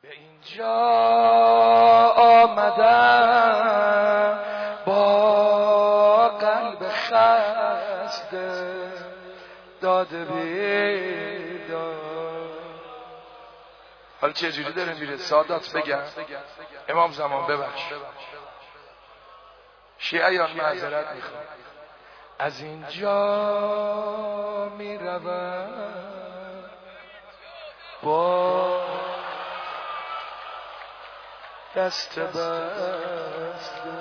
به اینجا آمدم با قلب خسته داده بیدار. حالا چه جوری داره میره؟ سادات بگم امام زمان ببخش شیعیان معذرت میخوام، از اینجا میروم با دست بسته.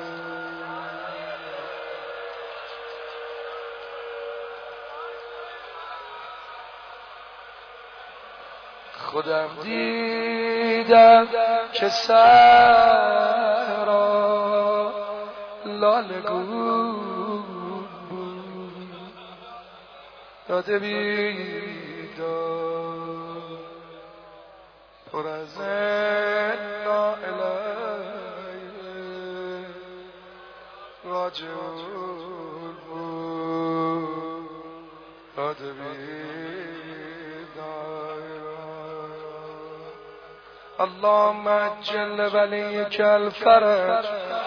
خودم دیدم که سرا لاله گون بود داده بیدار پر از لا اله راجعون بود داده بیدار. اللهم اجل ولیک الفرج.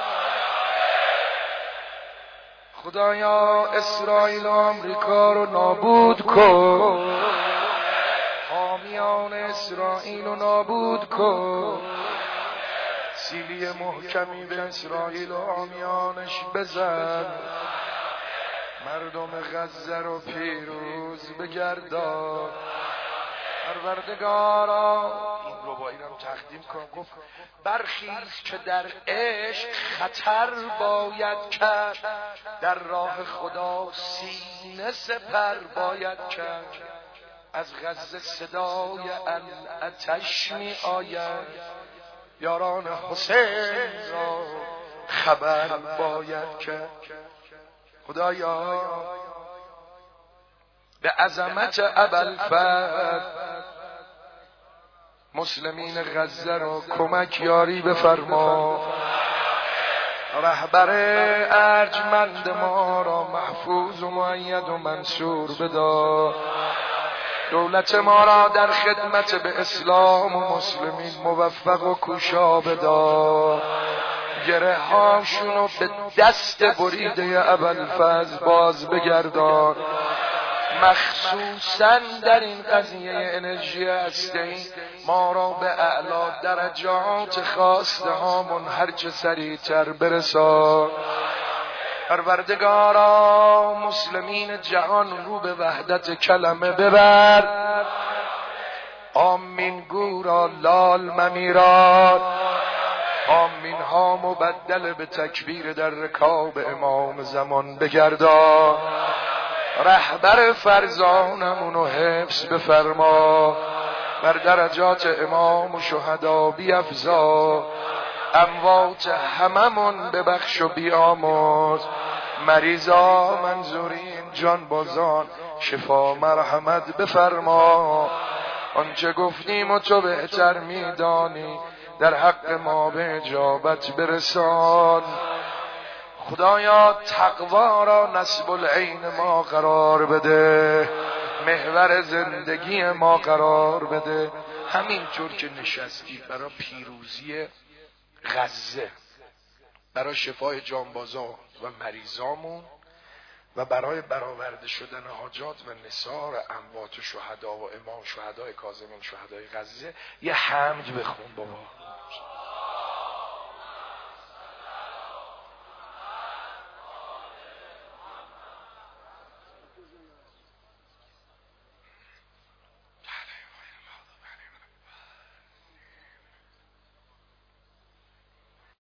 خدایا اسرائیل و آمریکا رو نابود کن، حامیان اسرائیل رو نابود کن، سیلی محکمی به اسرائیل و حامیانش بزن، مردم غزه رو پیروز بگردان. پروردگارا این ربایی رو تقدیم کن. گفت برخیز که در عشق خطر باید کرد، در راه خدا سینه سپر باید کرد. از غزه صدای العطش می آید، یاران حسین را خبر باید کرد. خدایا به عظمت ابوالفضل مسلمین غزه را کمک یاری بفرما، رهبر ارجمند ما را محفوظ و مؤید و منصور بدار، دولت ما را در خدمت به اسلام و مسلمین موفق و کوشا بدار، گره هاشونو به دست بریده ابوالفضل باز بگردان. مخصوصا در این قضیه انرژی هسته‌ای ما را به اعلی درجات خواسته هامون هرچه سریعتر برسان. پروردگارا مسلمین جهان رو به وحدت کلمه ببر. آمین گورا لال ممیران، آمین ها مبدل به تکبیر در رکاب امام زمان بگردان. رهبر فرزانمونو حفظ بفرما، بر درجات امام و شهدا بیفزا، اموات هممون ببخش و بیامرز، مریضا منظورین جان بازان شفا مرحمت بفرما. آنچه گفتیم و تو بهتر میدانی، در حق ما به اجابت برسان. خدایا تقوا را نصب العین ما قرار بده، محور زندگی ما قرار بده. همینطور که نشستی برای پیروزی غزه، برای شفای جانبازا و مریضامون و برای برآورده شدن حاجات و نثار اموات و شهدا و امام شهدای کاظمین شهدای غزه یه حمد بخون بابا.